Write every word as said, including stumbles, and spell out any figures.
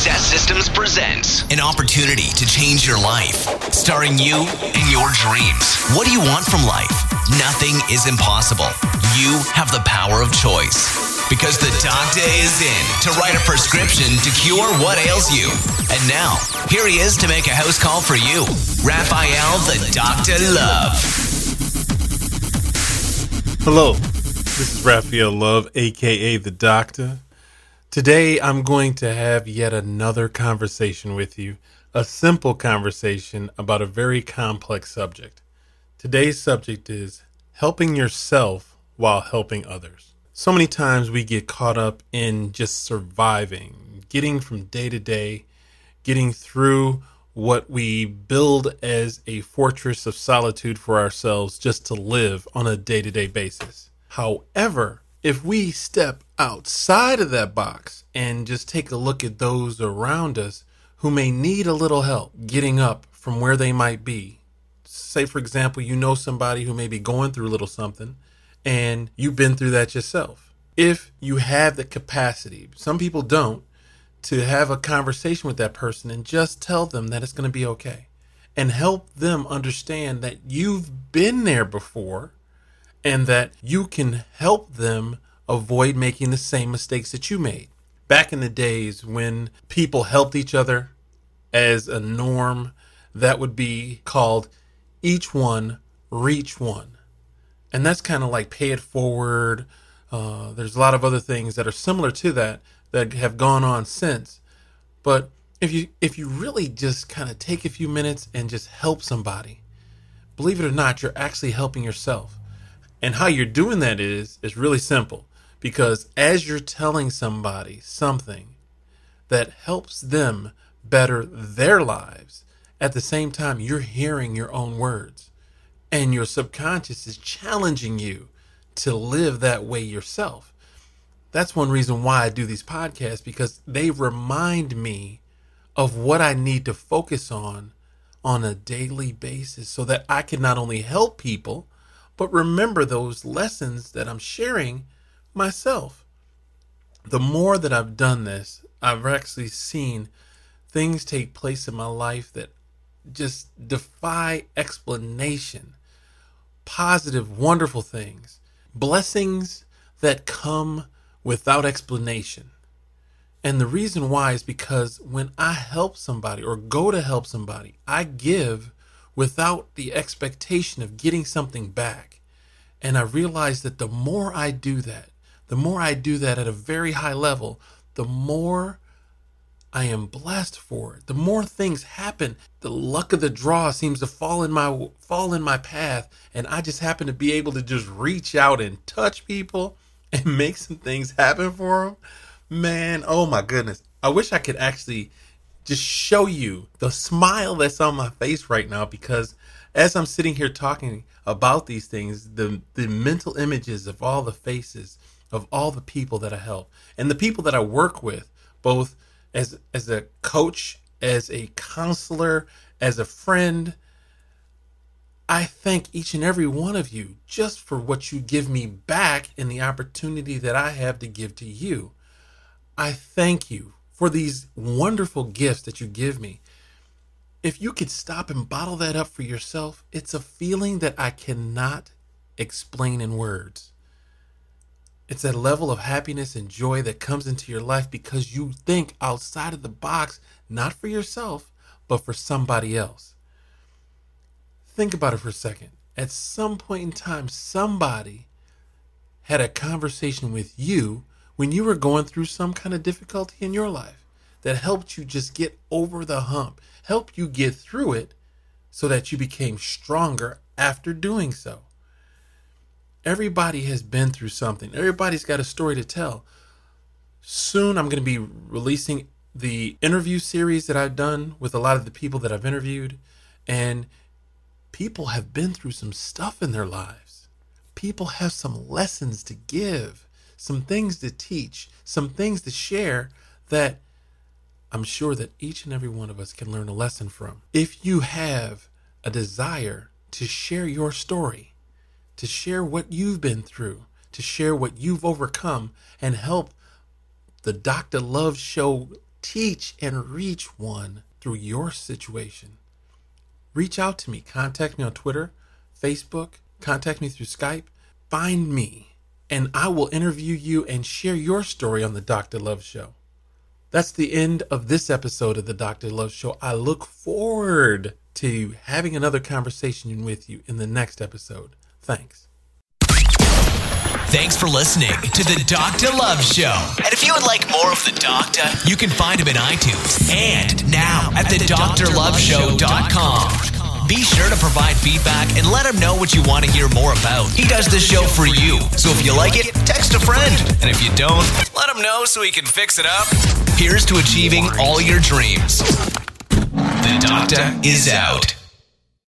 Success Systems presents an opportunity to change your life, starring you and your dreams. What do you want from life? Nothing is impossible. You have the power of choice. Because the doctor is in to write a prescription to cure what ails you. And now, here he is to make a house call for you, Raphael the Doctor Love. Hello, this is Raphael Love, aka the Doctor. Today, I'm going to have yet another conversation with you, a simple conversation about a very complex subject. Today's subject is helping yourself while helping others. So many times we get caught up in just surviving, getting from day to day, getting through what we build as a fortress of solitude for ourselves just to live on a day-to-day basis. However, if we step outside of that box and just take a look at those around us who may need a little help getting up from where they might be. Say, for example, you know somebody who may be going through a little something and you've been through that yourself. If you have the capacity, some people don't, to have a conversation with that person and just tell them that it's going to be okay and help them understand that you've been there before and that you can help them avoid making the same mistakes that you made. Back in the days when people helped each other as a norm, that would be called each one, reach one. And that's kind of like pay it forward. Uh, there's a lot of other things that are similar to that that have gone on since. But if you if you really just kind of take a few minutes and just help somebody, believe it or not, you're actually helping yourself. And how you're doing that is is really simple, because as you're telling somebody something that helps them better their lives, at the same time you're hearing your own words and your subconscious is challenging you to live that way yourself. That's one reason why I do these podcasts, because they remind me of what I need to focus on on a daily basis so that I can not only help people, but remember those lessons that I'm sharing myself. The more that I've done this, I've actually seen things take place in my life that just defy explanation. Positive, wonderful things. Blessings that come without explanation. And the reason why is because when I help somebody or go to help somebody, I give without the expectation of getting something back. And I realize that the more I do that, the more I do that at a very high level, the more I am blessed for it. The more things happen, the luck of the draw seems to fall in my fall in my path, and I just happen to be able to just reach out and touch people and make some things happen for them. Man, oh my goodness. I wish I could actually just show you the smile that's on my face right now, because as I'm sitting here talking about these things, the, the mental images of all the faces of all the people that I help and the people that I work with, both as, as a coach, as a counselor, as a friend, I thank each and every one of you just for what you give me back and the opportunity that I have to give to you. I thank you for these wonderful gifts that you give me. If you could stop and bottle that up for yourself, it's a feeling that I cannot explain in words. It's a level of happiness and joy that comes into your life because you think outside of the box, not for yourself, but for somebody else. Think about it for a second. At some point in time, somebody had a conversation with you when you were going through some kind of difficulty in your life that helped you just get over the hump, helped you get through it so that you became stronger after doing so. Everybody has been through something. Everybody's got a story to tell. Soon I'm going to be releasing the interview series that I've done with a lot of the people that I've interviewed, and people have been through some stuff in their lives. People have some lessons to give, some things to teach, some things to share that I'm sure that each and every one of us can learn a lesson from. If you have a desire to share your story, to share what you've been through, to share what you've overcome, and help the Doctor Love Show teach and reach one through your situation. Reach out to me. Contact me on Twitter, Facebook, contact me through Skype. Find me, and I will interview you and share your story on the Doctor Love Show. That's the end of this episode of the Doctor Love Show. I look forward to having another conversation with you in the next episode. Thanks. Thanks for listening to the Doctor Love Show. And if you would like more of the Doctor, you can find him in iTunes and now at the dr love show dot com. Be sure to provide feedback and let him know what you want to hear more about. He does this show for you, so if you like it, text a friend. And if you don't, let him know so he can fix it up. Here's to achieving all your dreams. The Doctor is out.